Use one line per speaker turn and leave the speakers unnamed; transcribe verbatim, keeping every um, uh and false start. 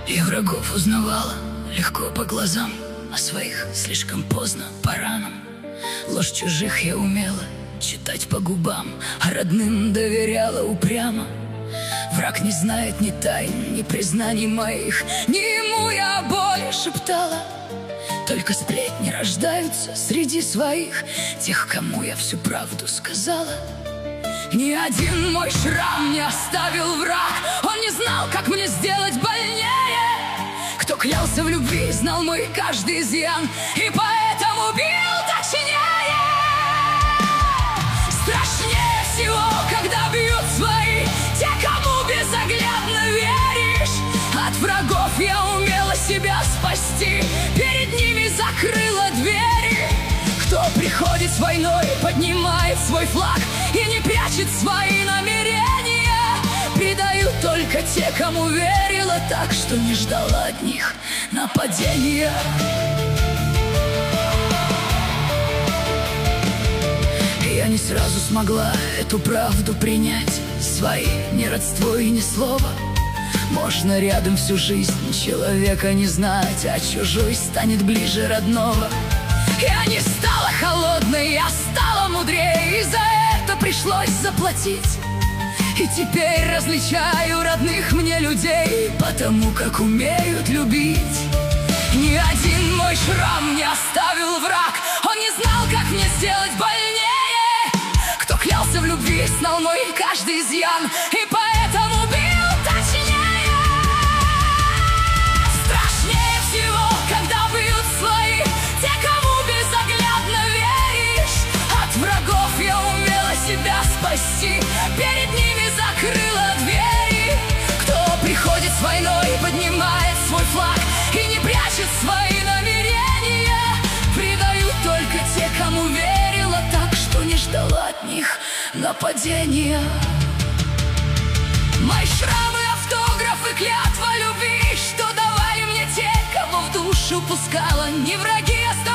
И врагов узнавала легко по глазам, а своих слишком поздно по ранам. Ложь чужих я умела читать по губам, а родным доверяла упрямо. Враг не знает ни тайн, ни признаний моих, ни ему я о боли шептала. Только сплетни рождаются среди своих, тех, кому я всю правду сказала. Ни один мой шрам не оставил враг, он не знал, как мне сделать больнее. Кто клялся в любви, знал мой каждый изъян, и поэтому бил точнее. Страшнее всего, когда бьют свои, те, кому безоглядно веришь. От врагов я умела себя спасти, перед ними закрыла двери. Кто приходит с войной, поднимает свой флаг и не прячет свои намерения. Предают только те, кому верила так, что не ждала от них нападения. Я не сразу смогла эту правду принять, свои ни родство и ни слова. Можно рядом всю жизнь человека не знать, а чужой станет ближе родного. Я не стала холодной, я стала мудрее, и за это пришлось заплатить. И теперь различаю родных мне людей, потому как умеют любить. Ни один мой шрам не оставил враг, он не знал, как мне сделать больнее. Кто клялся в любви, знал мой каждый изъян, и поэтому бил точнее. Страшнее всего, когда бьют свои, те, кому безоглядно веришь. От врагов я умела себя спасти, перед ними закрыла двери. Кто приходит с войной, поднимает свой флаг и не прячет свои намерения. Предают только те, кому верила так, что не ждала от них нападения. Мои шрамы, автографы, клятва любви, что давали мне те, кого в душу пускала не враги, а